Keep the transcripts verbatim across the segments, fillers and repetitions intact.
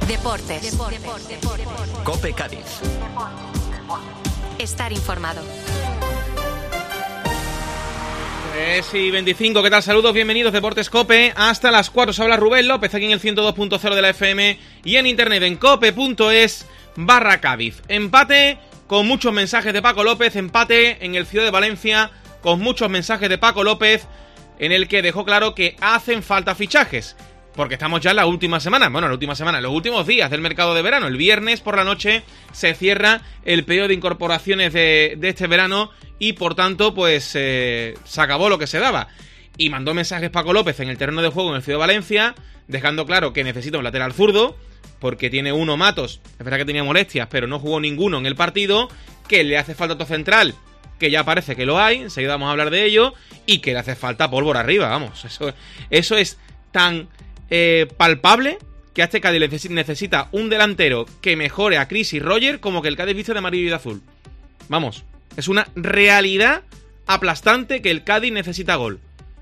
Deportes. Deportes. Deportes. COPE Cádiz. Estar informado. tres y veinticinco, ¿qué tal? Saludos, bienvenidos, Deportes COPE. Hasta las cuatro se habla Rubén López, aquí en el ciento dos punto cero de la F M y en internet en cope.es barra Cádiz. Empate con muchos mensajes de Paco López, empate en el Ciudad de Valencia con muchos mensajes de Paco López, en el que dejó claro que hacen falta fichajes. Porque estamos ya en la última semana, bueno, la última semana, los últimos días del mercado de verano. El viernes por la noche se cierra el periodo de incorporaciones de, de este verano y por tanto, pues eh, se acabó lo que se daba. Y mandó mensajes Paco López en el terreno de juego en el Ciudad de Valencia, dejando claro que necesita un lateral zurdo, porque tiene uno Matos, es verdad que tenía molestias, pero no jugó ninguno en el partido, que le hace falta otro central, que ya parece que lo hay, enseguida vamos a hablar de ello, y que le hace falta pólvora arriba, vamos, eso, eso es tan... Eh, palpable que a este Cádiz necesita un delantero que mejore a Chris y Roger como que el Cádiz viste de amarillo y de azul. Vamos, es una realidad aplastante que el Cádiz necesita gol.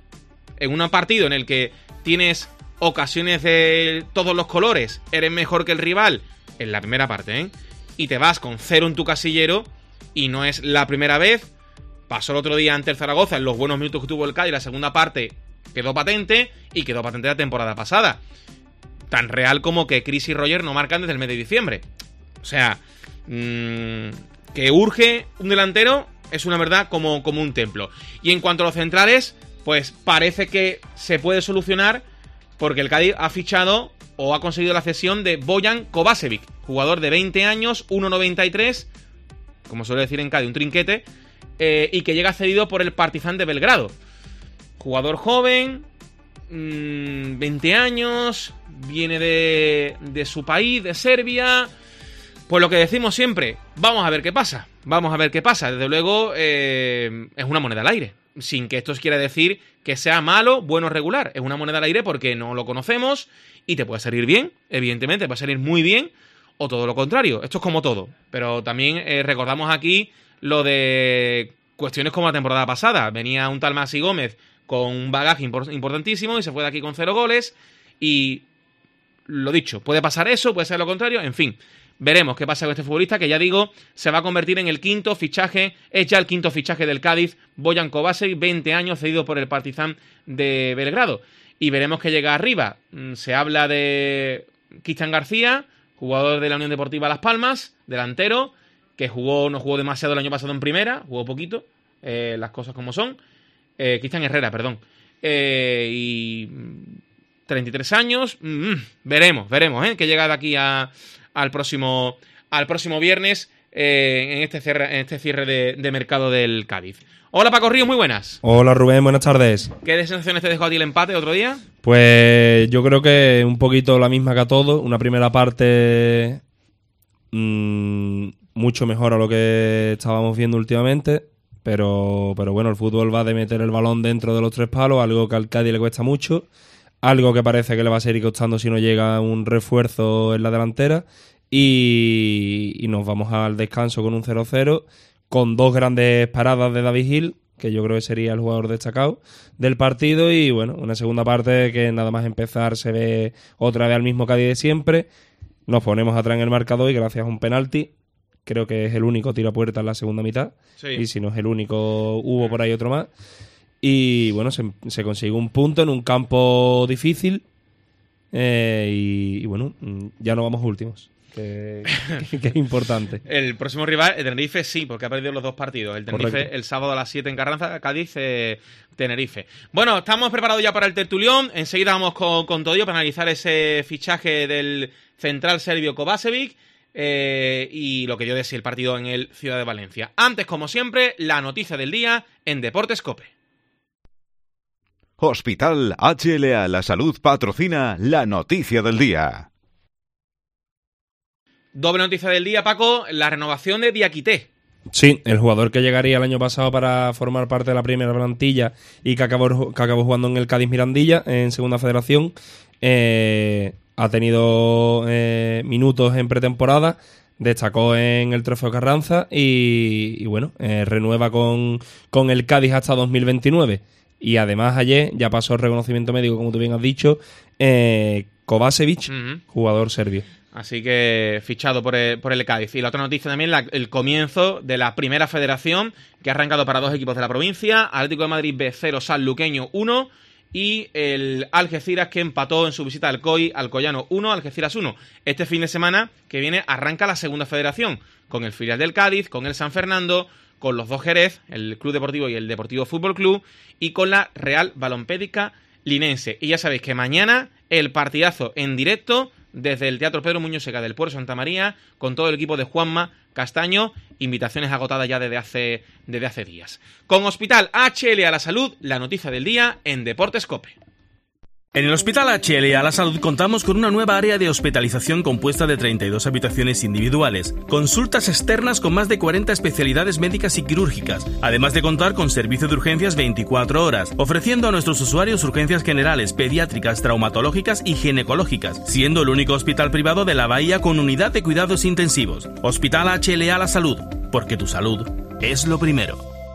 En un partido en el que tienes ocasiones de todos los colores, eres mejor que el rival, en la primera parte, ¿eh? Y te vas con cero en tu casillero, y no es la primera vez. Pasó el otro día ante el Zaragoza, en los buenos minutos que tuvo el Cádiz, la segunda parte quedó patente, y quedó patente la temporada pasada. Tan real como que Chris y Roger no marcan desde el mes de diciembre. O sea, mmm, que urge un delantero es una verdad como, como un templo. Y en cuanto a los centrales, pues parece que se puede solucionar, porque el Cádiz ha fichado o ha conseguido la cesión de Bojan Kovačević, jugador de veinte años, uno noventa y tres, como suele decir en Cádiz, un trinquete, eh, y que llega cedido por el Partizan de Belgrado. Jugador joven, mmm, veinte años, viene de, de su país, de Serbia. Pues lo que decimos siempre, vamos a ver qué pasa, vamos a ver qué pasa. Desde luego eh, es una moneda al aire, sin que esto quiera decir que sea malo, bueno o regular. Es una moneda al aire porque no lo conocemos y te puede salir bien, evidentemente, te puede salir muy bien, o todo lo contrario. Esto es como todo, pero también eh, recordamos aquí lo de cuestiones como la temporada pasada. Venía un tal Masi Gómez con un bagaje importantísimo y se fue de aquí con cero goles, y lo dicho, puede pasar eso, puede ser lo contrario, en fin, veremos qué pasa con este futbolista, que ya digo, se va a convertir en el quinto fichaje, es ya el quinto fichaje del Cádiz, Bojan Kovačević, veinte años, cedido por el Partizan de Belgrado, y veremos que llega arriba. Se habla de Cristian García, jugador de la Unión Deportiva Las Palmas, delantero, que jugó no jugó demasiado el año pasado en primera, jugó poquito, eh, las cosas como son. Eh, Cristian Herrera, perdón. Eh, y treinta y tres años. Mm, veremos, veremos, ¿eh? Que llega de aquí a, al próximo al próximo viernes eh, en este cierre, en este cierre de, de mercado del Cádiz. Hola Paco Ríos, muy buenas. Hola Rubén, buenas tardes. ¿Qué sensaciones te dejó a ti el empate otro día? Pues yo creo que un poquito la misma que a todos. Una primera parte mmm, mucho mejor a lo que estábamos viendo últimamente. Pero, pero bueno, el fútbol va de meter el balón dentro de los tres palos, algo que al Cádiz le cuesta mucho, algo que parece que le va a seguir costando si no llega un refuerzo en la delantera, y, y nos vamos al descanso con un cero cero, con dos grandes paradas de David Gil, que yo creo que sería el jugador destacado del partido, y bueno, una segunda parte que nada más empezar se ve otra vez al mismo Cádiz de siempre, nos ponemos atrás en el marcador y gracias a un penalti, creo que es el único tiro a puerta en la segunda mitad. Sí. Y si no es el único, hubo por ahí otro más. Y bueno, se, se consiguió un punto en un campo difícil. Eh, y, y bueno, ya no vamos últimos. Que, que, que es importante. El próximo rival, el Tenerife, sí, porque ha perdido los dos partidos. El Tenerife Correcto. El sábado a las siete en Carranza, Cádiz, eh, Tenerife. Bueno, estamos preparados ya para el tertulión. Enseguida vamos con, con todo ello para analizar ese fichaje del central serbio Kovačević. Eh, y lo que yo decía, el partido en el Ciudad de Valencia. Antes, como siempre, la noticia del día en Deportes COPE. Hospital H L A La Salud patrocina la noticia del día. Doble noticia del día, Paco, la renovación de Diakité. Sí, el jugador que llegaría el año pasado para formar parte de la primera plantilla y que acabó, que acabó jugando en el Cádiz Mirandilla, en Segunda Federación, eh... ha tenido eh, minutos en pretemporada, destacó en el Trofeo Carranza y, y bueno, eh, renueva con, con el Cádiz hasta dos mil veintinueve. Y además ayer ya pasó el reconocimiento médico, como tú bien has dicho, eh, Kovačević, uh-huh. jugador serbio. Así que fichado por el, por el Cádiz. Y la otra noticia también, la, el comienzo de la primera federación, que ha arrancado para dos equipos de la provincia. Atlético de Madrid B cero, Sanluqueño uno. Y el Algeciras, que empató en su visita al C O I, Alcoyano uno, Algeciras uno. Este fin de semana que viene arranca la segunda federación, con el filial del Cádiz, con el San Fernando, con los dos Jerez, el Club Deportivo y el Deportivo Fútbol Club, y con la Real Balompédica Linense. Y ya sabéis que mañana el partidazo en directo desde el Teatro Pedro Muñoz Seca del Puerto Santa María, con todo el equipo de Juanma Castaño, invitaciones agotadas ya desde hace, desde hace días. Con Hospital H L A La Salud, la noticia del día en Deportes COPE. En el Hospital H L A La Salud contamos con una nueva área de hospitalización compuesta de treinta y dos habitaciones individuales, consultas externas con más de cuarenta especialidades médicas y quirúrgicas, además de contar con servicio de urgencias veinticuatro horas, ofreciendo a nuestros usuarios urgencias generales, pediátricas, traumatológicas y ginecológicas, siendo el único hospital privado de la Bahía con unidad de cuidados intensivos. Hospital H L A La Salud, porque tu salud es lo primero.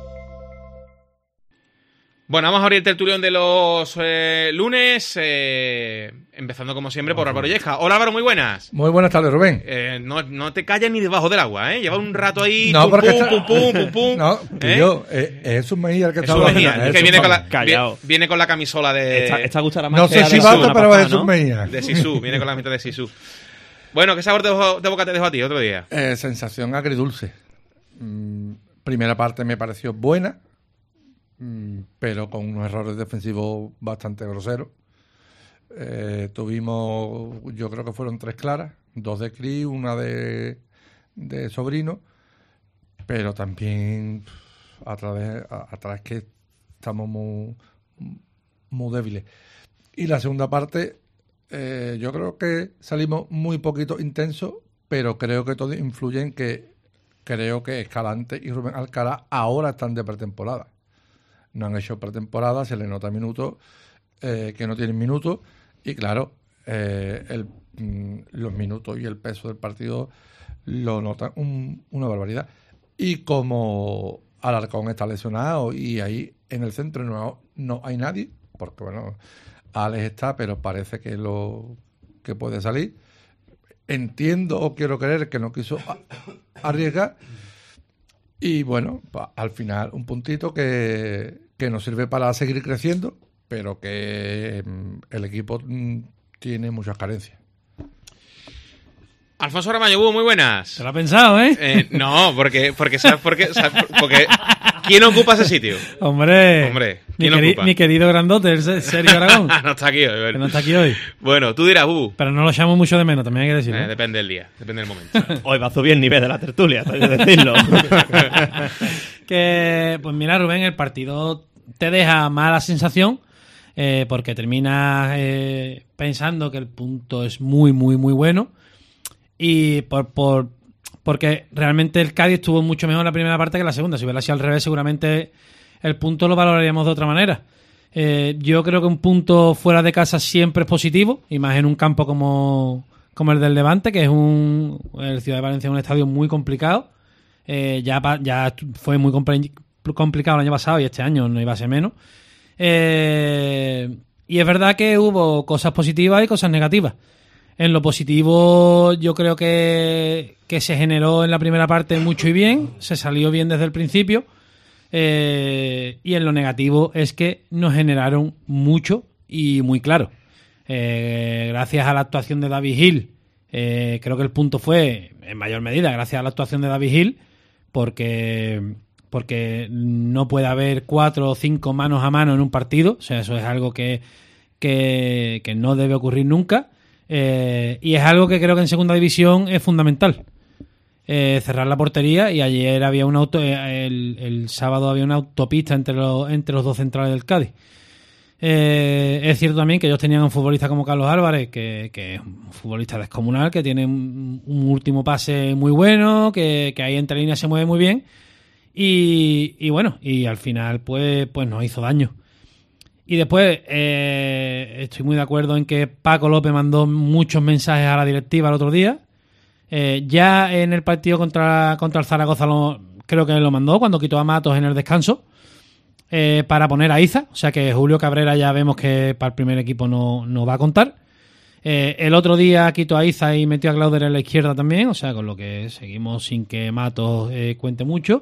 Bueno, vamos a abrir el tertulión de los eh, lunes, eh, empezando como siempre por Álvaro Lleja. Hola Álvaro, muy buenas. Muy buenas tardes, Rubén. Eh, no, no te callas ni debajo del agua, ¿eh? Lleva un rato ahí, no, pum, porque pum, está... pum, pum, pum, pum. No, ¿eh? yo, eh, es Jesús Mejía el que está Jesús hablando. Mejía, Es que viene con, la, Callao. viene con la camisola de... Esta, esta gustará más No que sé la si de la bata, semana pero pasada, es Jesús ¿no? Mejía. De Sisu, viene con la camiseta de Sisu. Bueno, ¿qué sabor de, de boca te dejó a ti otro día? Eh, sensación agridulce. Mm, primera parte me pareció buena, mm, pero con unos errores defensivos bastante groseros. Eh, tuvimos, yo creo que fueron tres claras, dos de Cris, una de, de Sobrino, pero también pff, atrás, a, atrás que estamos muy, muy débiles. Y la segunda parte, eh, yo creo que salimos muy poquito intensos, pero creo que todo influye en que creo que Escalante y Rubén Alcalá ahora están de pretemporada. No han hecho pretemporada, se les nota minutos, eh, que no tienen minutos, y claro, eh, el, mm, los minutos y el peso del partido lo notan un, una barbaridad. Y como Alarcón está lesionado y ahí en el centro no, no hay nadie, porque bueno, Alex está, pero parece que lo que puede salir. Entiendo o quiero creer que no quiso a, arriesgar. Y bueno, pa, al final un puntito que, que nos sirve para seguir creciendo, pero que mm, el equipo mm, tiene muchas carencias. Alfonso Ramallo, muy buenas. ¿Te lo has pensado, eh? eh no, porque, porque, ¿sabes por qué? ¿Sabes? Porque ¿quién ocupa ese sitio? Hombre, Hombre, mi, ¿quién queri- ocupa? mi querido grandote, el Sergio Aragón, no está aquí hoy. que no está aquí hoy. Bueno, tú dirás, uh, Pero no lo llamo mucho de menos, también hay que decirlo. eh, depende del día, depende del momento. Hoy va a subir el nivel de la tertulia, hay que decirlo. Que, pues mira, Rubén, el partido te deja mala sensación, eh, porque terminas eh, pensando que el punto es muy, muy, muy bueno. Y por, por porque realmente el Cádiz estuvo mucho mejor en la primera parte que en la segunda. Si hubiera sido al revés, seguramente el punto lo valoraríamos de otra manera. Eh, yo creo que un punto fuera de casa siempre es positivo, y más en un campo como, como el del Levante, que es un el Ciudad de Valencia, es un estadio muy complicado. Eh, ya, ya fue muy compl- complicado el año pasado y este año no iba a ser menos. Eh, y es verdad que hubo cosas positivas y cosas negativas. En lo positivo, yo creo que, que se generó en la primera parte mucho y bien, se salió bien desde el principio, eh, y en lo negativo es que nos generaron mucho y muy claro. Eh, gracias a la actuación de David Gil, eh, creo que el punto fue, en mayor medida, gracias a la actuación de David Gil, porque, porque no puede haber cuatro o cinco manos a mano en un partido, o sea, eso es algo que, que, que no debe ocurrir nunca. Eh, y es algo que creo que en segunda división es fundamental, eh, cerrar la portería. Y ayer había una auto, eh, el, el sábado había una autopista entre los, entre los dos centrales del Cádiz. Eh, es cierto también que ellos tenían un futbolista como Carlos Álvarez, que, que es un futbolista descomunal, que tiene un, un último pase muy bueno, que, que ahí entre líneas se mueve muy bien, y, y bueno, y al final pues, pues nos hizo daño. Y después, eh, estoy muy de acuerdo en que Paco López mandó muchos mensajes a la directiva el otro día. Eh, ya en el partido contra, contra el Zaragoza lo, creo que lo mandó cuando quitó a Matos en el descanso, eh, para poner a Iza. O sea que Julio Cabrera ya vemos que para el primer equipo no, no va a contar. Eh, el otro día quitó a Iza y metió a Clauder en la izquierda también, o sea, con lo que seguimos sin que Matos eh, cuente mucho.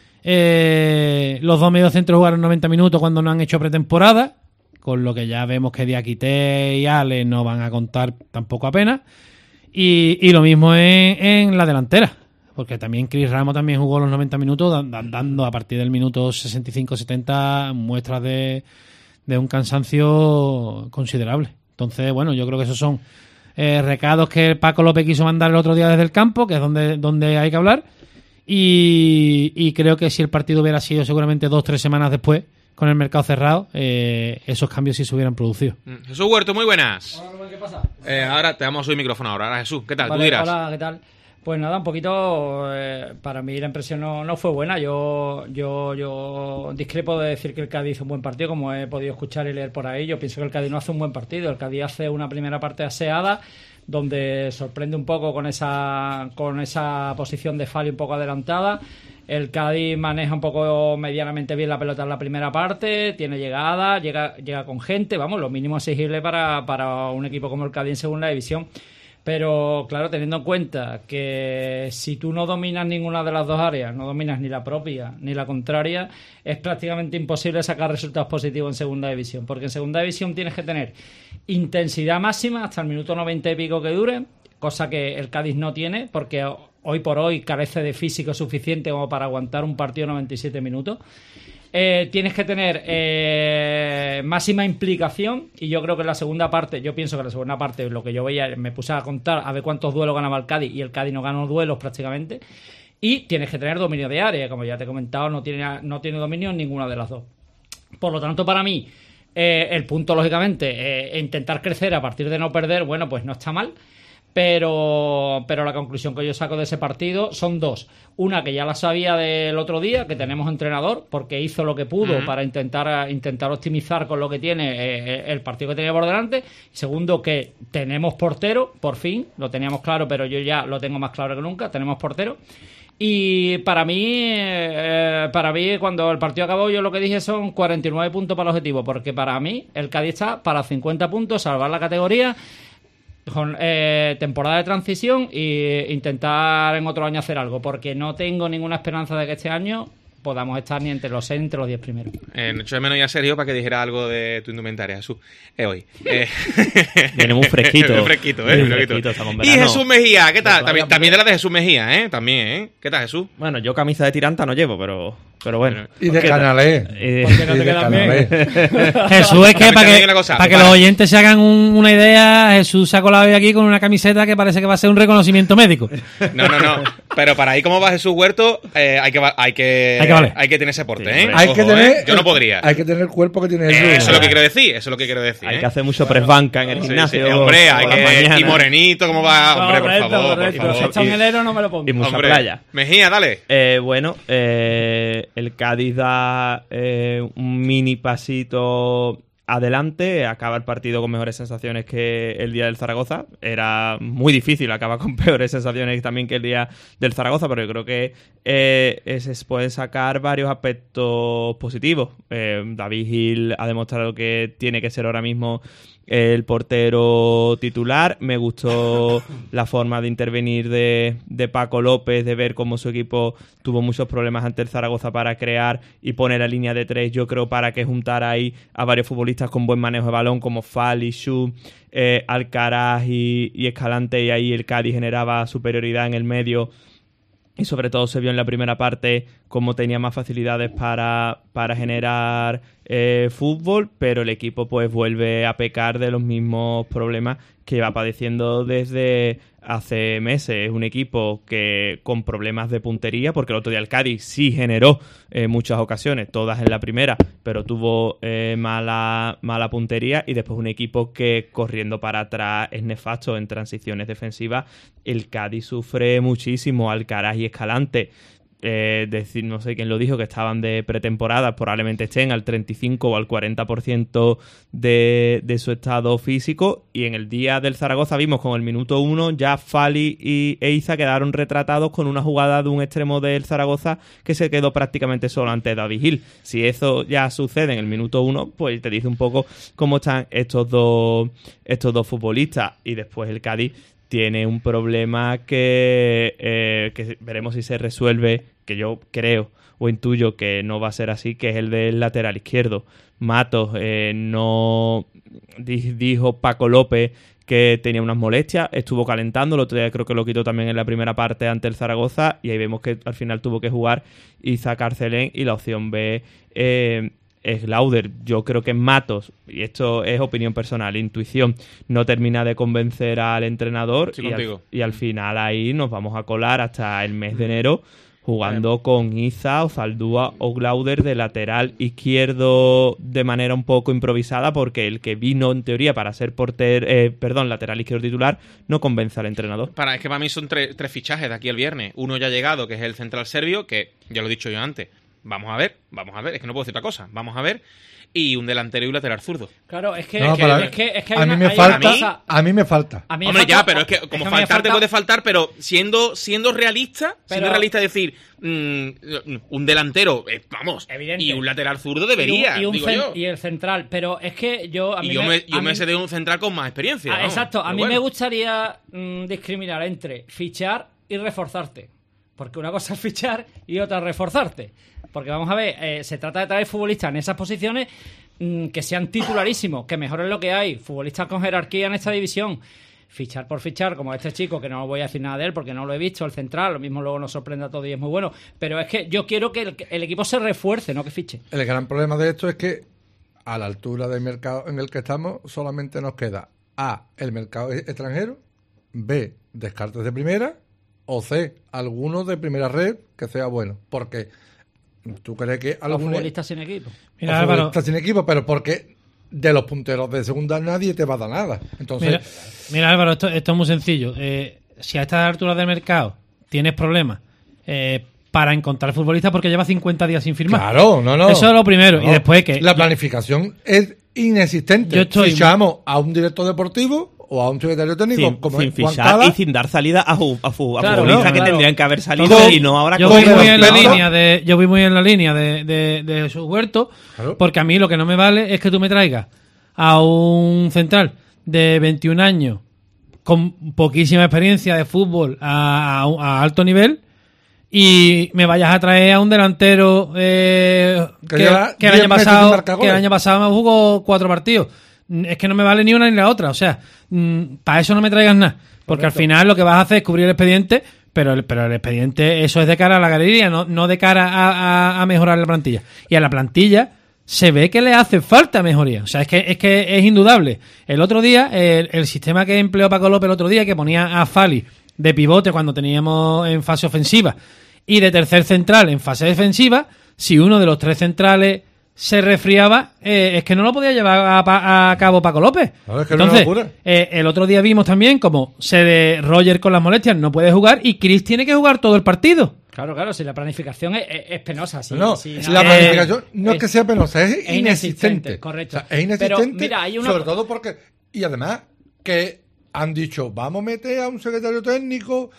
Eh, los dos mediocentros jugaron noventa minutos cuando no han hecho pretemporada, con lo que ya vemos que Diakité y Ale no van a contar tampoco apenas. Y, y lo mismo en, en la delantera, porque también Chris Ramos también jugó los noventa minutos, dando a partir del minuto sesenta y cinco setenta muestras de, de un cansancio considerable. Entonces, bueno, yo creo que esos son eh, recados que Paco López quiso mandar el otro día desde el campo, que es donde, donde hay que hablar. Y, y creo que si el partido hubiera sido seguramente dos o tres semanas después, con el mercado cerrado, eh, esos cambios sí se hubieran producido. Jesús Huerto, muy buenas. Hola Rubén, ¿qué pasa? Eh, ahora te damos hoy micrófono ahora. Ahora Jesús, ¿qué tal? Vale, Tú dirás. hola, ¿qué tal? Pues nada, un poquito, eh, para mí la impresión no, no fue buena. Yo, yo, yo discrepo de decir que el Cádiz hizo un buen partido, como he podido escuchar y leer por ahí. Yo pienso que el Cádiz no hace un buen partido. El Cádiz hace una primera parte aseada, donde sorprende un poco con esa, con esa posición de Fali un poco adelantada. El Cádiz maneja un poco medianamente bien la pelota en la primera parte, tiene llegada, llega, llega con gente, vamos, lo mínimo exigible para, para un equipo como el Cádiz en segunda división. Pero, claro, teniendo en cuenta que si tú no dominas ninguna de las dos áreas, no dominas ni la propia ni la contraria, es prácticamente imposible sacar resultados positivos en segunda división. Porque en segunda división tienes que tener intensidad máxima hasta el minuto noventa y pico que dure, cosa que el Cádiz no tiene, porque hoy por hoy carece de físico suficiente como para aguantar un partido noventa y siete minutos. Eh, tienes que tener eh, máxima implicación, y yo creo que en la segunda parte, yo pienso que en la segunda parte, lo que yo veía, me puse a contar a ver cuántos duelos ganaba el Cádiz, y el Cádiz no ganó duelos prácticamente. Y tienes que tener dominio de área, como ya te he comentado, no tiene, no tiene dominio en ninguna de las dos. Por lo tanto, para mí, eh, el punto, lógicamente, eh, intentar crecer a partir de no perder, bueno, pues no está mal. Pero, pero la conclusión que yo saco de ese partido son dos. Una, que ya la sabía del otro día, que tenemos entrenador, porque hizo lo que pudo uh-huh. para intentar, intentar optimizar con lo que tiene eh, el partido que tenía por delante. Segundo, que tenemos portero, por fin, lo teníamos claro, pero yo ya lo tengo más claro que nunca, tenemos portero. Y para mí, eh, para mí, cuando el partido acabó, yo lo que dije son cuarenta y nueve puntos para el objetivo, porque para mí el Cádiz está para cincuenta puntos, salvar la categoría, con eh, temporada de transición e intentar en otro año hacer algo, porque no tengo ninguna esperanza de que este año podamos estar ni entre los seis ni entre los diez primeros. Eh, no echo de menos ya Sergio para que dijera algo de tu indumentaria, Jesús. Eh, hoy. Eh. Viene muy fresquito. Muy fresquito, ¿eh? Muy fresquito. Y Jesús Mejía, ¿qué tal? También, también de la de Jesús Mejía, ¿eh? También, ¿eh? ¿Qué tal, Jesús? Bueno, yo camisa de tiranta no llevo, pero... Pero bueno. Y de Canalé. Eh, ¿Por qué no te quedas bien? Jesús, es que para que, cosa, para que para. los oyentes se hagan un, una idea, Jesús se ha colado hoy aquí con una camiseta que parece que va a ser un reconocimiento médico. No, no, no. Pero para ahí como va Jesús Huerto, eh, hay, que, hay, que, hay, que vale. hay que tener ese porte, sí, ¿eh? Hay Ojo, que tener, ¿eh? Yo no podría. Hay que tener el cuerpo que tiene Jesús. Eh, eso es lo que quiero decir, eso es lo que quiero decir. Hay ¿eh? que hacer mucho press banca en el Sí, gimnasio. sí, hombre, hay por que... las mañanas. Y morenito, ¿cómo va? Hombre, por Correcto, favor, correcto. por favor. Echa un helero, no me lo pongo. Y mucha Hombre, playa. Mejía, dale. Eh, bueno, eh, el Cádiz da eh, un mini pasito adelante, acaba el partido con mejores sensaciones que el día del Zaragoza. Era muy difícil acabar con peores sensaciones también que el día del Zaragoza, pero yo creo que eh, se pueden sacar varios aspectos positivos. Eh, David Gil ha demostrado que tiene que ser ahora mismo el portero titular. Me gustó la forma de intervenir de, de Paco López, de ver cómo su equipo tuvo muchos problemas ante el Zaragoza para crear y poner la línea de tres, yo creo, para que juntara ahí a varios futbolistas con buen manejo de balón como Fali, Shu, eh, Alcaraz y, y Escalante, y ahí el Cádiz generaba superioridad en el medio. Y sobre todo se vio en la primera parte cómo tenía más facilidades para, para generar eh, fútbol, pero el equipo pues vuelve a pecar de los mismos problemas que va padeciendo desde hace meses. Es un equipo que con problemas de puntería, porque el otro día el Cádiz sí generó eh, muchas ocasiones, todas en la primera, pero tuvo eh, mala, mala puntería, y después un equipo que corriendo para atrás es nefasto en transiciones defensivas. El Cádiz sufre muchísimo. Alcaraz y Escalante eh, decir, no sé quién lo dijo, que estaban de pretemporada, probablemente estén al treinta y cinco o al cuarenta por ciento de, de su estado físico, y en el día del Zaragoza vimos con el minuto uno ya Fali y Eiza quedaron retratados con una jugada de un extremo del Zaragoza que se quedó prácticamente solo ante David Gil. Si eso ya sucede en el minuto uno, pues te dice un poco cómo están estos dos, estos dos futbolistas. Y después el Cádiz tiene un problema que, eh, que veremos si se resuelve, que yo creo o intuyo que no va a ser así, que es el del lateral izquierdo. Matos eh, no di- dijo Paco López que tenía unas molestias, estuvo calentando, el otro día creo que lo quitó también en la primera parte ante el Zaragoza, y ahí vemos que al final tuvo que jugar Isaac Arcelén, y la opción B eh, es Lauder. Yo creo que Matos, y esto es opinión personal, intuición, no termina de convencer al entrenador, Sí, y, al, contigo. y al final ahí nos vamos a colar hasta el mes de enero jugando con Iza o Zaldúa o Glauder de lateral izquierdo de manera un poco improvisada, porque el que vino en teoría para ser porter, eh, perdón, lateral izquierdo titular no convence al entrenador. Para, es que para mí son tre- tres fichajes de aquí al viernes. Uno ya ha llegado, que es el central serbio, que ya lo he dicho yo antes. Vamos a ver, vamos a ver, es que no puedo decir otra cosa. Vamos a ver. Y un delantero y un lateral zurdo. Claro, es que, No, es que, para- es que, es que hay a mí una- me hay falta, una cosa- a mí me falta. a mí me Hombre, falta- ya, pero es que como que a mí me faltar te falta- puede faltar, pero siendo siendo realista, siendo Pero- realista decir, mm, un delantero, eh, vamos, Evidente. y un lateral zurdo debería, y, un- y un digo cen- yo. y el central, pero es que yo a mí Y yo me, yo a me mí- sé de un central con más experiencia. Ah, vamos. exacto, a Pero mí bueno. me gustaría mm, discriminar entre fichar y reforzarte, porque una cosa es fichar y otra es reforzarte, porque vamos a ver, eh, se trata de traer futbolistas en esas posiciones mm, que sean titularísimos, que mejoren lo que hay, futbolistas con jerarquía en esta división. Fichar por fichar, como este chico, que no voy a decir nada de él porque no lo he visto, el central, lo mismo luego nos sorprende a todos y es muy bueno, pero es que yo quiero que el, el equipo se refuerce, no que fiche. El gran problema de esto es que a la altura del mercado en el que estamos solamente nos queda A, el mercado e- extranjero, B, descartes de primera, o C, alguno de primera red que sea bueno. Porque tú crees que Los algunos futbolistas sin equipo. Mira, o Álvaro, futbolistas sin equipo, pero porque de los punteros de segunda nadie te va a dar nada. Entonces, mira, mira, Álvaro, esto, esto es muy sencillo. Eh, si a estas alturas del mercado tienes problemas eh, para encontrar futbolistas porque lleva cincuenta días sin firmar. claro, no, no. Eso es lo primero. No, Y después que... la planificación es inexistente. Yo estoy- Fichamos a un director deportivo o a un secretario técnico Sin, como sin es Juan fichar Cala. y sin dar salida a, ju- a, fu- a Claro, futbolistas no, que claro. tendrían que haber salido Entonces, y no ahora yo con- voy muy en la Pero- línea de yo voy muy en la línea de, de, de Jesús Huerto, Claro. porque a mí lo que no me vale es que tú me traigas a un central de veintiún años con poquísima experiencia de fútbol a, a- a alto nivel y me vayas a traer a un delantero eh, Que que, lleva que el diez año meses sin pasado marcar que el goles. año pasado me jugó cuatro partidos. Mm, Es que no me vale ni una ni la otra. O sea, para eso no me traigas nada. Porque al final lo que vas a hacer es cubrir el expediente, pero el, pero el expediente, eso es de cara a la galería, no, no de cara a, a- a mejorar la plantilla. Y a la plantilla se ve que le hace falta mejoría. O sea, es que es, que es indudable. El otro día, el, el sistema que empleó Paco López el otro día, que ponía a Fali de pivote cuando teníamos en fase ofensiva y de tercer central en fase defensiva, si uno de los tres centrales se resfriaba, eh, es que no lo podía llevar a, pa- a cabo Paco López. Claro, es que era una Entonces, locura. eh, el otro día vimos también como se de Roger con las molestias no puede jugar y Chris tiene que jugar todo el partido. Claro, claro, si la planificación es, es- es penosa. Si, No, si la no- planificación no es es- que sea penosa, es, es inexistente. inexistente, correcto. O sea, es inexistente, Pero, mira, hay una- sobre todo porque... Y además que han dicho, vamos a meter a un secretario técnico...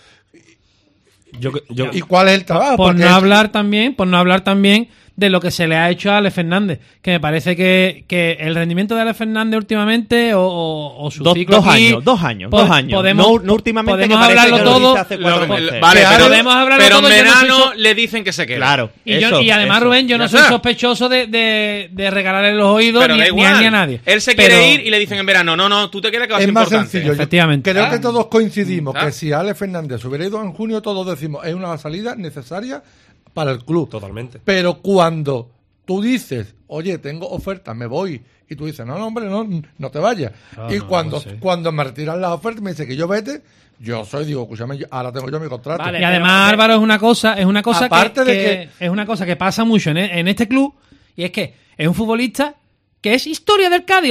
Yo, yo, ¿Y cuál es el trabajo? por Porque no es- hablar también, por no hablar también de lo que se le ha hecho a Alex Fernández, que me parece que, que el rendimiento de Alex Fernández últimamente o, o, o su Dos- ciclo dos aquí, años, dos años, po- dos años. podemos- no, no últimamente podemos que parece hablarlo que lo todo, dice hace cuatro Lo- meses. vale, Claro, pero, podemos hablarlo pero en todo, yo no soy verano so- le dicen que se quede. Claro. Y, yo- eso, y además, eso. Rubén, yo Ya no soy está. sospechoso de, de, de regalarle los oídos Pero ni, da ni igual. a, ni a nadie. Él se Pero- quiere ir y le dicen en verano, no, no, tú te quedas que va a es ser más importante. sencillo. Yo Efectivamente. creo Ah. que todos coincidimos Ah. que si Alex Fernández hubiera ido en junio, todos decimos, es una salida necesaria para el club. Totalmente. Pero cuando tú dices, oye, tengo ofertas, me voy, y tú dices, no, no, hombre, no, no te vayas. Ah, y no, cuando, no sé. cuando me retiran las ofertas, me dice que yo vete, yo soy, digo, escúchame, yo- ahora tengo yo mi contrato. Vale. Y además, pero- Álvaro, es una cosa, es una cosa Aparte que, de que- es una cosa que pasa mucho en, e- en este club, y es que es un futbolista que es historia del Cádiz. O sea,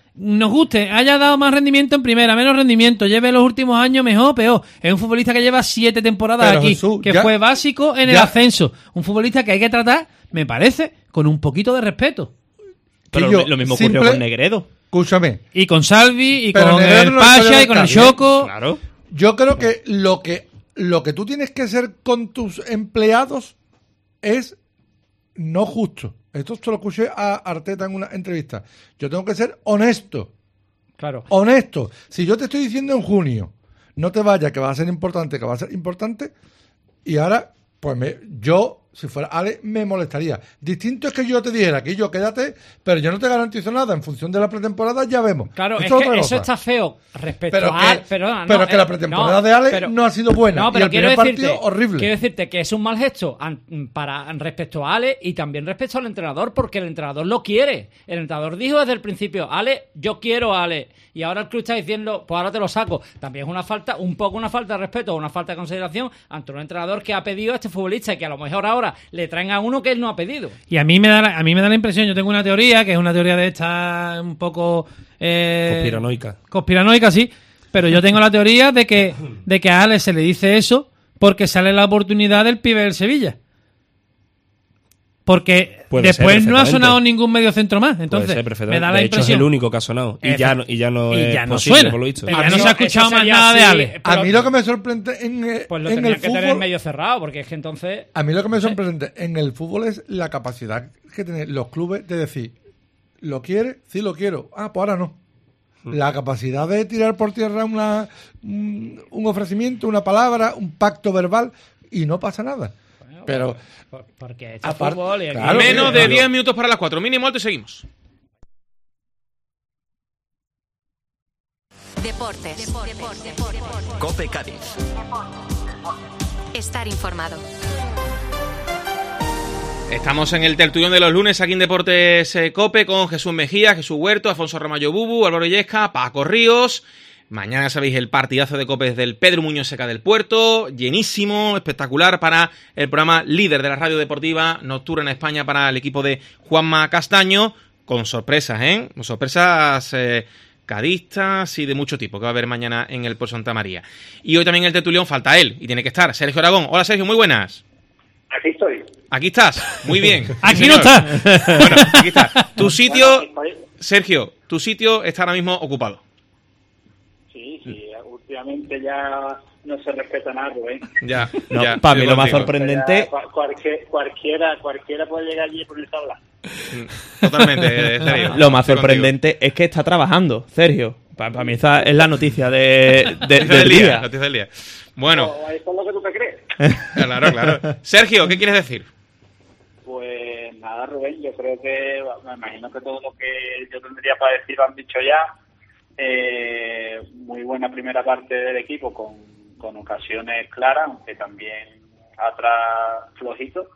nos guste, haya dado más rendimiento en primera, menos rendimiento, lleve los últimos años mejor o peor. Es un futbolista que lleva siete temporadas Pero, aquí, Jesús, que ya- fue básico en el ya- ascenso. Un futbolista que hay que tratar, me parece, con un poquito de respeto. Pero Quillo, lo, lo mismo simple- ocurrió con Negredo. Escúchame. Y con Salvi, y Pero con Negredo el no le puede Pasha, y con el marcar, ¿eh? Choco. Claro. Yo creo que lo que lo que tú tienes que hacer con tus empleados es no justo. Esto se lo escuché a Arteta en una entrevista. Yo tengo que ser honesto. Claro. Honesto. Si yo te estoy diciendo en junio, no te vayas, que va a ser importante, que va a ser importante, y ahora, pues me, yo, si fuera Ale, me molestaría. Distinto es que yo te dijera que yo quédate, pero yo no te garantizo nada. En función de la pretemporada ya vemos. Claro, Esto es otra que cosa. eso está feo respecto Pero a... que- perdona, pero no, que la eh, pretemporada no, de Ale pero- no ha sido buena. No, y pero el quiero primer decirte, partido, horrible. quiero decirte que es un mal gesto an- para respecto a Ale y también respecto al entrenador, porque el entrenador lo quiere. El entrenador dijo desde el principio, Ale, yo quiero a Ale. Y ahora el club está diciendo, pues ahora te lo saco. También es una falta, un poco una falta de respeto, una falta de consideración ante un entrenador que ha pedido a este futbolista y que a lo mejor ahora le traen a uno que él no ha pedido. Y a mí me da la, a mí me da la impresión, yo tengo una teoría, que es una teoría de esta un poco... Eh, Conspiranoica. Conspiranoica, sí. Pero yo tengo la teoría de que, de que a Alex se le dice eso porque sale la oportunidad del pibe del Sevilla. Porque Puede ser, después no ha perfectamente. sonado ningún medio centro más. Entonces, Puede ser me perfectamente. da la de hecho, impresión. es el único que ha sonado. Y ya no, y ya no Y es ya no posible, suena. por lo visto. Pero A ya mí no se ha Eso escuchado más sería nada de así, Ale. A mí lo que me sorprende en, eh, Pues lo en tendría el que tener fútbol... medio cerrado, porque es que entonces... A mí lo que me sorprende en el fútbol es la capacidad que tienen los clubes de decir, ¿lo quiere? Sí, lo quiero. Ah, pues ahora no. La capacidad de tirar por tierra una, un, un ofrecimiento, una palabra, un pacto verbal y no pasa nada. Pero Por- Porque esto es Aparte- fútbol y aquí... claro, Menos sí, de claro. diez minutos para las cuatro. Mínimo alto y seguimos. Deportes. Deportes. Cope Cádiz. Estar informado. Estamos en el tertulión de los lunes aquí en Deportes eh, Cope con Jesús Mejía, Jesús Huerto, Afonso Ramallo Bubu, Álvaro Illesca, Paco Ríos. Mañana sabéis el partidazo de Cope del Pedro Muñoz Seca del Puerto, llenísimo, espectacular para el programa líder de la radio deportiva nocturna en España para el equipo de Juanma Castaño, con sorpresas, ¿eh? Con sorpresas eh, cadistas y de mucho tipo que va a haber mañana en el Puerto Santa María. Y hoy también en el tertulión falta él y tiene que estar Sergio Aragón. Hola Sergio, muy buenas. Aquí estoy. Aquí estás, muy bien. Aquí Sí, no señor. está. Bueno, aquí está. Tu sitio, Bueno, estoy- Sergio, tu sitio está ahora mismo ocupado. Sí, sí, últimamente ya no se respeta nada, Rubén. Ya, No, ya. para mí estoy lo más contigo. sorprendente... Ya, cua- cualquier, cualquiera, cualquiera puede llegar allí y ponerse a hablar. Totalmente, eh, Sergio. Lo más Estoy sorprendente es que está trabajando, Sergio. Para, mí esa es la noticia de, de- contigo. Noticia del del día, día. noticia del día. Bueno, O eso es lo que tú te crees. claro, claro. Sergio, ¿qué quieres decir? Pues nada, Rubén, yo creo que, me imagino que todo lo que yo tendría para decir lo han dicho ya. Eh, muy buena primera parte del equipo con, con ocasiones claras, aunque también atrás flojito.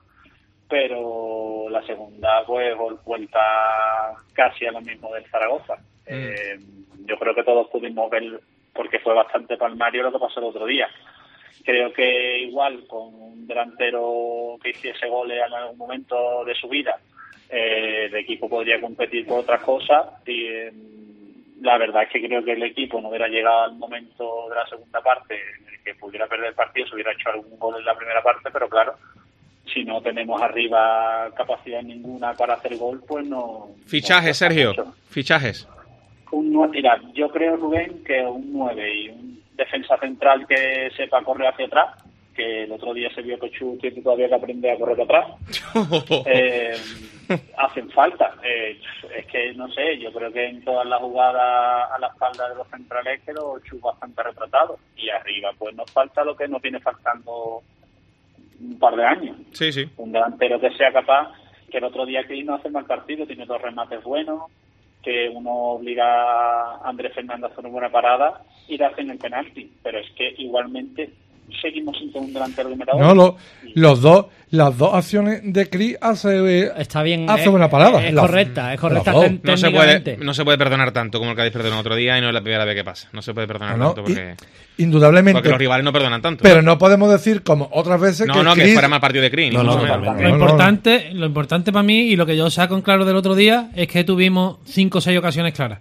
Pero la segunda, pues, vol- vuelta casi a lo mismo del Zaragoza. Eh, yo creo que todos pudimos ver, porque fue bastante palmario lo que pasó el otro día. Creo que igual con un delantero que hiciese goles en algún momento de su vida, eh, el equipo podría competir por otras cosas y eh, la verdad es que creo que el equipo no hubiera llegado al momento de la segunda parte en el que pudiera perder el partido, se hubiera hecho algún gol en la primera parte, pero claro, si no tenemos arriba capacidad ninguna para hacer gol, pues no... Fichajes, no Sergio. mucho. Fichajes. Un nueve, mira, yo creo, Rubén, que un nueve y un defensa central que sepa correr hacia atrás, que el otro día se vio que Chu tiene todavía que aprender a correr atrás, eh, hacen falta. Eh, es que, no sé, yo creo que en todas las jugadas a la espalda de los centrales quedó Chu bastante retratado. Y arriba, pues nos falta lo que nos viene faltando un par de años. Sí, sí. Un delantero que sea capaz, que el otro día que no hace mal partido, tiene dos remates buenos, que uno obliga a Andrés Fernández a hacer una buena parada y le hacen el penalti, pero es que igualmente seguimos sin tener un delantero de metador. no, lo, los dos, las dos acciones de Cris hace, Está bien. hace es- buena parada. Es Las- correcta, es correcta las dos. ten- No se, puede, técnicamente. no se puede perdonar tanto como el Cádiz perdonó otro día y no es la primera vez que pasa. No se puede perdonar No, no, tanto porque, y- indudablemente. porque los rivales no perdonan tanto. Pero no podemos decir como otras veces no, que no, que Cris- fuera mal partido de Cris. ni No, no, mucho menos. totalmente. Lo No, no, importante, lo importante para mí y lo que yo saco en claro del otro día es que tuvimos cinco o seis ocasiones claras.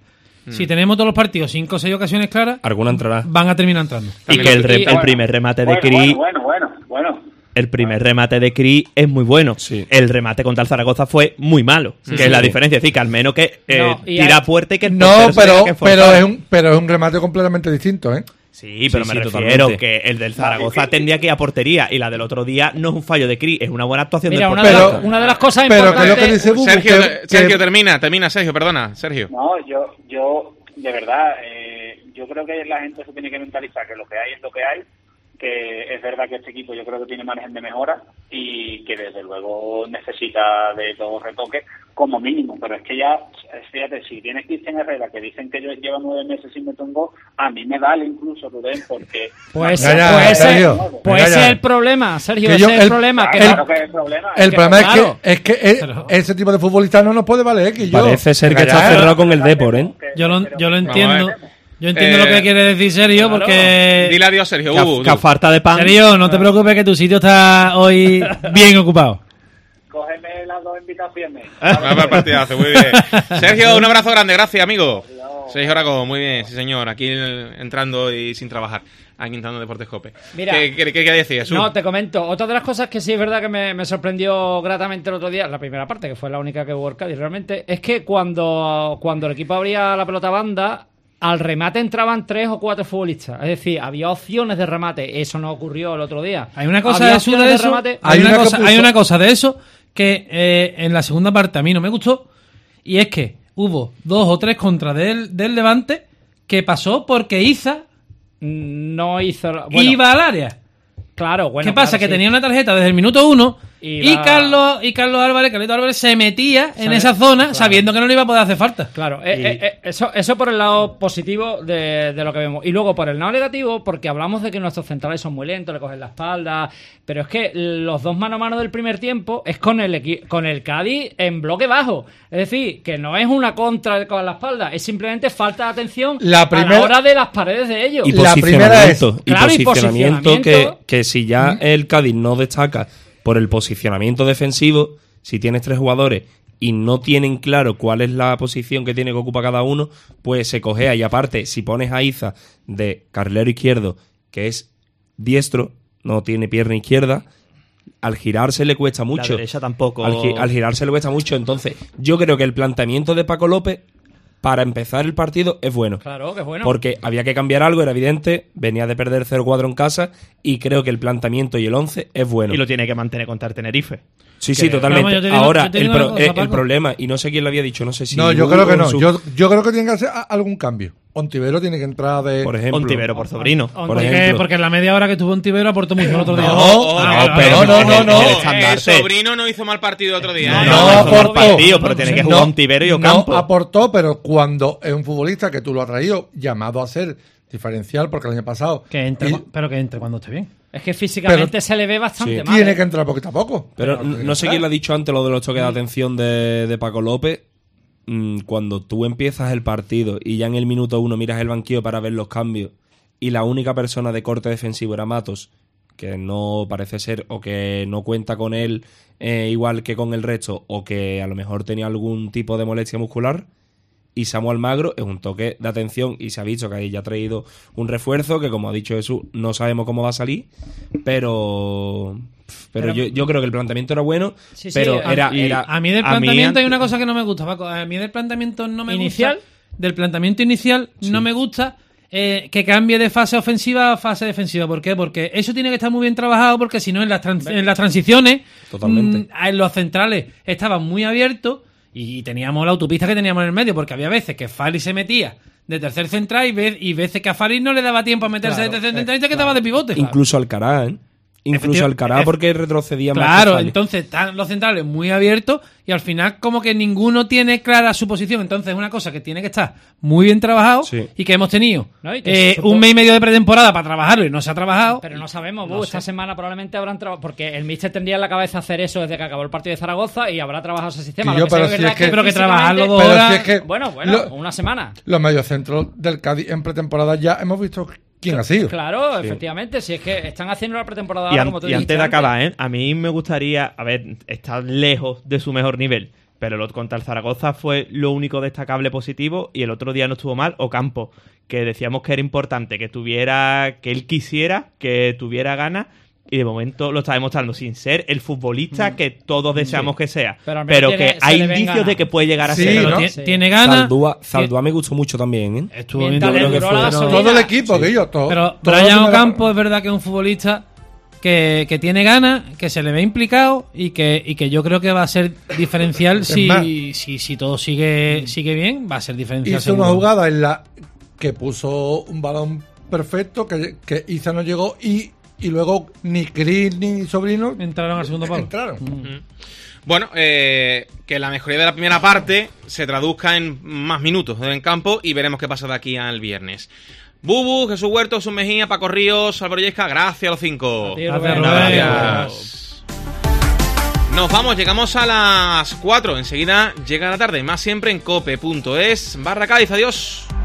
Si tenemos todos los partidos cinco o seis ocasiones claras, alguna entrará. Van a terminar entrando. Y que el, re- el primer remate de bueno, Cris... bueno, bueno, bueno, bueno. El primer remate de Cris es muy bueno. Sí. El remate contra el Zaragoza fue muy malo. Sí, que sí. es la diferencia. Es decir, que al menos que eh, No, y tira hay- fuerte y que el No, portero se pero, tenga que pero, esforzar. es un, pero es un remate completamente distinto, ¿eh? Sí, pero Sí, me sí, refiero totalmente. que el del Zaragoza tendría que ir a portería y la del otro día no es un fallo de Cris, es una buena actuación Mira, del una, portero. de las, una de las cosas Pero que es importantes... lo que dice Bubu, Sergio, que- Sergio, que- termina, termina, Sergio, perdona, Sergio. No, yo, yo, de verdad, eh, yo creo que la gente se tiene que mentalizar que lo que hay es lo que hay, que es verdad que este equipo yo creo que tiene margen de mejora y que desde luego necesita de todo retoque como mínimo, pero es que ya, fíjate, si tienes Cristian Herrera que dicen que yo llevo nueve meses sin meter un gol, a mí me vale incluso, Rubén, porque... Pues, Ya, ya, pues ese, Sergio, pues ya, ese ya. es el problema, Sergio, Que ese yo- es el, el- problema. Que Claro no- que es el problema. El que- problema claro. es que, es que eh, Pero- ese tipo de futbolista no nos puede valer, que yo... Parece ser que Venga, está ya. cerrado con el Depor, ¿eh? Yo lo, yo lo Vamos a entiendo. ver. Yo entiendo Eh, lo que quiere decir Sergio, claro. porque... Dile adiós, Sergio. Que a- Uh, que a tú. falta de pan. Sergio, no te preocupes que tu sitio está hoy bien ocupado. Cógeme las dos invitaciones. Va para el partidazo, muy bien. Sergio, un abrazo grande, gracias, amigo. Sergio Aragón, muy bien, sí señor, aquí eh, entrando y sin trabajar, aquí entrando en Deportes Cope. Mira. ¿Qué, qué, qué, qué decías? Jesús? No, te comento. Otra de las cosas que sí es verdad que me, me sorprendió gratamente el otro día, la primera parte, que fue la única que hubo el Cádiz realmente, es que cuando, cuando el equipo abría la pelota banda, al remate entraban tres o cuatro futbolistas. Es decir, había opciones de remate. Eso no ocurrió el otro día. Hay una cosa Había de eso, opciones de eso remate. hay, Hay una una que cosa, puso- hay una cosa de eso que eh, en la segunda parte a mí no me gustó, y es que hubo dos o tres contras del, del Levante que pasó porque Iza No hizo... la- bueno, iba al área. claro, bueno. ¿Qué pasa? claro, que sí. tenía una tarjeta desde el minuto uno Y y, la- Carlos y Carlos Álvarez, Carlito Álvarez se metía en Sabe- esa zona claro. sabiendo que no le iba a poder hacer falta. Claro, eh, Y- eh, eh, eso, eso por el lado positivo de, de lo que vemos. Y luego por el lado negativo, porque hablamos de que nuestros centrales son muy lentos, le cogen la espalda, pero es que los dos mano a mano del primer tiempo es con el equi- con el Cádiz en bloque bajo. Es decir, que no es una contra con la espalda, es simplemente falta de atención La a primera- la hora de las paredes de ellos. Y La primera es- posicionamiento, y Claro, y posicionamiento, posicionamiento. que, que si ya el Cádiz no destaca por el posicionamiento defensivo, si tienes tres jugadores y no tienen claro cuál es la posición que tiene que ocupar cada uno, pues se cojea. Y aparte, si pones a Iza de carrilero izquierdo, que es diestro, no tiene pierna izquierda, al girarse le cuesta mucho. La derecha tampoco. Al, gi- al girarse le cuesta mucho. Entonces, yo creo que el planteamiento de Paco López para empezar el partido es bueno. Claro, que es bueno. Porque había que cambiar algo, era evidente. Venía de perder cero cuatro en casa y creo que el planteamiento y el once es bueno. Y lo tiene que mantener contra el Tenerife. Sí, sí, Creo. totalmente. Vamos, yo te digo- Ahora, yo te el, digo pro- una cosa, eh, el Paco. problema, y no sé quién lo había dicho, no sé si... No, yo Hugo creo que o no. su- Yo, yo creo que tiene que hacer a- algún cambio. Ontivero tiene que entrar de... Por ejemplo. Ontivero por sobrino. Por Porque, ejemplo. porque en la media hora que estuvo en Tibero aportó mucho el otro día. No, Oh, Ah, no, vale, pero vale, no, vale. no, no. El El estandarte. sobrino no hizo mal partido otro día. No, ¿eh? no, no, aportó. partido, pero tiene que jugar No, Ontivero y no Ocampo. aportó, pero cuando es un futbolista que tú lo has traído llamado a ser diferencial, porque el año pasado... Que entre, y- pero que entre cuando esté bien. Es que físicamente Pero- se le ve bastante Sí. mal. tiene ¿eh? que entrar poquito a poco. Pero tiene n- que no sé entrar. quién lo ha dicho antes, lo de los toques de atención de, de Paco López. Mm, Cuando tú empiezas el partido y ya en el minuto uno miras el banquillo para ver los cambios y la única persona de corte defensivo era Matos, que no parece ser o que no cuenta con él eh, igual que con el resto o que a lo mejor tenía algún tipo de molestia muscular, y Samuel Magro es un toque de atención y se ha visto que ahí ya ha traído un refuerzo que, como ha dicho Jesús, no sabemos cómo va a salir, pero pero, Pero- yo, yo creo que el planteamiento era bueno, Sí, sí, pero a- era, y- era A mí del A mí planteamiento antes- hay una cosa que no me gusta, Paco. A mí del planteamiento no me ¿Inicial? gusta. Del planteamiento inicial no me gusta eh, que cambie de fase ofensiva a fase defensiva. ¿Por qué? Porque eso tiene que estar muy bien trabajado, porque si no en las, trans- en las transiciones, Totalmente. mm, en los centrales estaban muy abiertos y teníamos la autopista que teníamos en el medio, porque había veces que Fali se metía de tercer central y, ve- y veces que a Fali no le daba tiempo a meterse Claro, de tercer eh, central y se quedaba de pivote. incluso Alcaraz, ¿eh? Incluso Efectiva- Alcaraz ef- porque retrocedía más. que Claro, Fali. entonces están los centrales muy abiertos y al final como que ninguno tiene clara su posición. Entonces es una cosa que tiene que estar muy bien trabajado Sí. y que hemos tenido No, y que eh, se un supo- mes y medio de pretemporada para trabajarlo y no se ha trabajado. Pero no sabemos, No Bu, sé. esta semana probablemente habrán trabajado, porque el míster tendría en la cabeza hacer eso desde que acabó el partido de Zaragoza y habrá trabajado ese sistema. Y Lo yo, que sí pero es si verdad es que- Pero que físicamente- trabajarlo dos Pero horas... si es que Bueno, bueno, lo- una semana. los mediocentros del Cádiz en pretemporada ya hemos visto quién ha sido. Claro, efectivamente, si es que están haciendo la pretemporada Y, ahora, an- como tú y dijiste antes de acabar, ¿eh? A mí me gustaría, a ver, está lejos de su mejor nivel, pero el otro contra el Zaragoza fue lo único destacable positivo, y el otro día no estuvo mal Ocampo, que decíamos que era importante que tuviera, que él quisiera, que tuviera ganas, y de momento lo está demostrando sin ser el futbolista que todos deseamos Sí. que sea, Pero al pero, menos tiene- que se hay le ven indicios ganas. de que puede llegar a Sí, ser. ¿no? Tie- Sí. Tiene ganas. Zaldúa, Zaldúa me gustó mucho también, ¿eh? Estuvo bien. Mientras yo creo le que duró fue- la no, gasolina. Todo el equipo, que yo, todo. Pero todo Brian lo que me- Ocampo es verdad que es un futbolista que, que tiene ganas, que se le ve implicado y que, y que yo creo que va a ser diferencial si, más. si, si todo sigue, sigue bien, va a ser diferencial. Hizo una seguro. jugada en la que puso un balón perfecto, que, que Isa no llegó y, y luego ni Cris ni Sobrino Entraron al segundo palo. entraron. Bueno, eh, que la mejoría de la primera parte se traduzca en más minutos en campo y veremos qué pasa de aquí al viernes. Bubu, Jesús Huerto, Jesús Mejía, Paco Ríos, Álvaro Yesca, gracias a los cinco. A ti, Gracias, Rubén. Rubén. Gracias. Nos vamos, llegamos a las cuatro. Enseguida llega la tarde, más siempre en cope punto es barra Cádiz. Adiós.